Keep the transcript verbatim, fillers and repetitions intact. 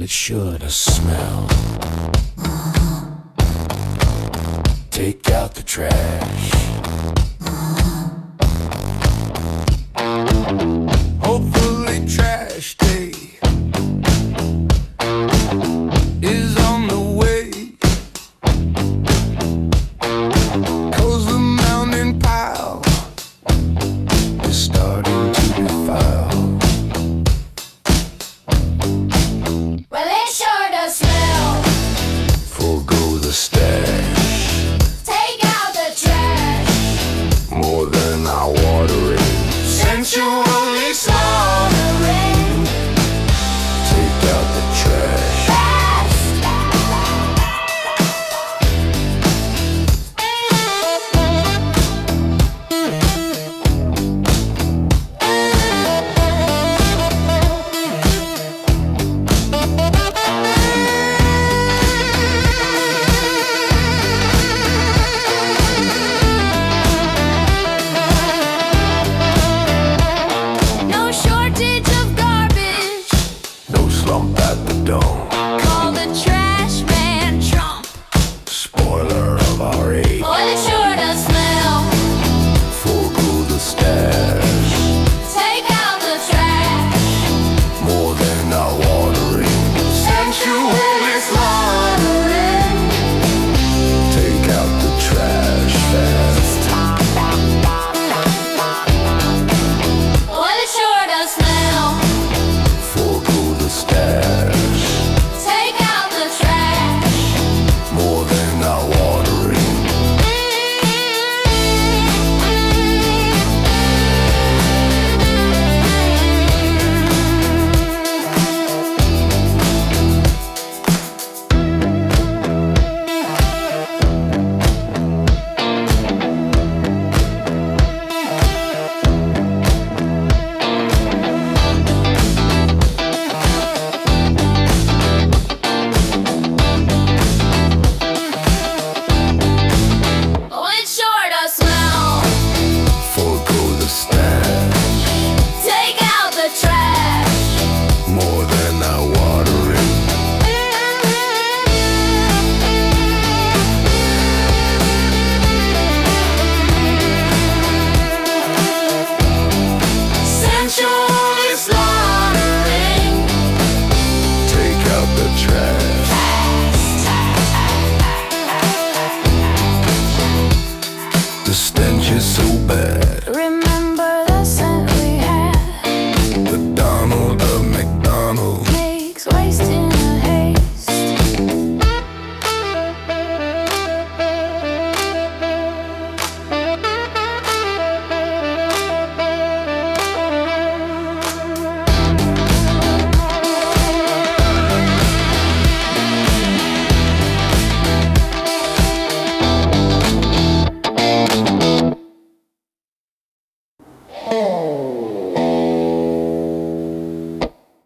it's sure to smell. Take out the trash. Hopefully trash day is on the way, 'cause the mountain pile is starting to defile. Well, it sure does smell. Forgo the stash. Take out the trash. More than our watering. Sensually slaughtering. Take out the trash. No shortage of garbage. No slump at the dome. Call the trash man Trump. Spoiler of our age. Well, it sure does smell. Forgo the stash. Take out the trash. More than our watering. Sensually slaughtering. Take out the trash fast. Well, it sure does smell. Forgo the stash. Take out the trash. More than our watering. Oh, it sure does smell. Forgo the stash. Take out the trash. More than our watering. Sensually slaughtering. Take out the trash. The stench is so bad.